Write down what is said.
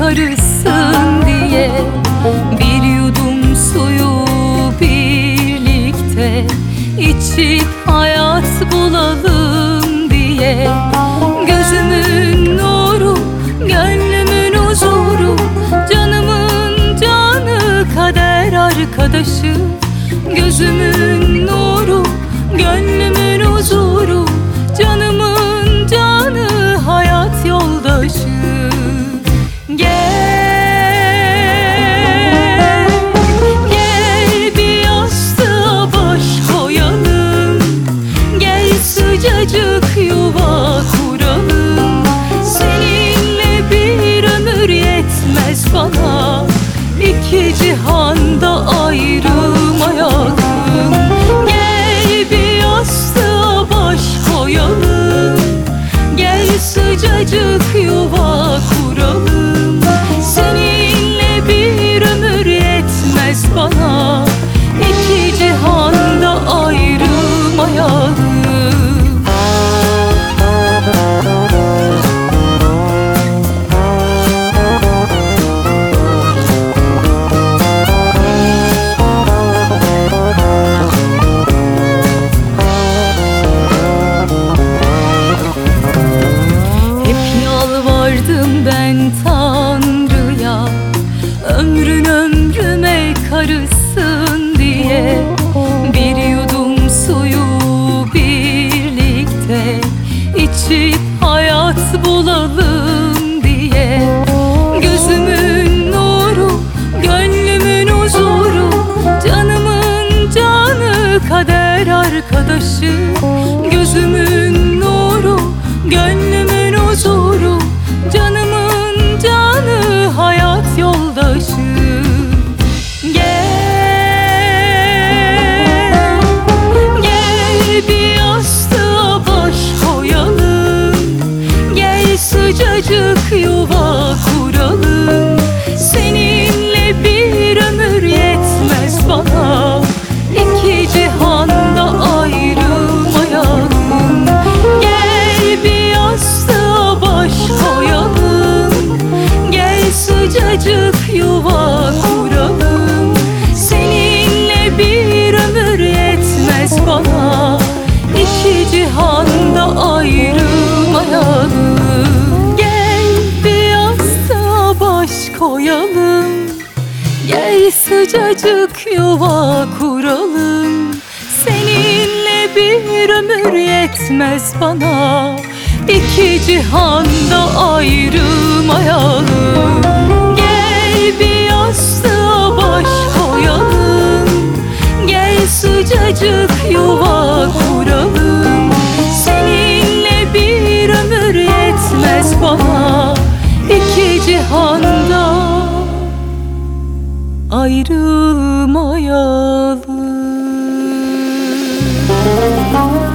karışsın diye, bir yudum suyu birlikte içip hayat bulalım diye. Gözümün nuru, gönlümün huzuru, canımın canı, kader arkadaşı. Gözümün nuru, gönlümün huzuru, canımın canı, hayat yoldaşı. Gel, gel bir yastığa baş koyalım, gel sıcacık yuva kuralım. Seninle bir ömür yetmez bana, iki cihanda ayrılmayalım. Gel bir yastığa baş koyalım, gel sıcacık yuva kuralım. Seninle bir ömür yetmez bana, iki cihanda ayrılmayalım. Ben Tanrı'ya, ömrün ömrüme karışsın diye, bir yudum suyu birlikte içip hayat bulalım diye. Gözümün nuru, gönlümün huzuru, canımın canı, kader arkadaşı. Gözümün nuru, gönlümün huzuru, canımın canı, hayat yoldaşı. Gel, gel bir yastığa baş koyalım, gel sıcacık yuva kuralım. Seninle bir ömür yetmez bana, iki cihanda ayrılmayalım. Gel bir yastığa baş koyalım, gel sıcacık yuva kuralım. Seninle bir ömür yetmez bana, iki cihanda ayrılmayalım. Gel bir yastığa baş koyalım, gel sıcacık yuva kuralım. Seninle bir ömür yetmez bana, iki cihanda ayrılmayalım. Gel bir yastığa baş koyalım, gel sıcacık yuva kuralım. Seninle bir ömür yetmez bana, iki cihanda ayrılmayalım.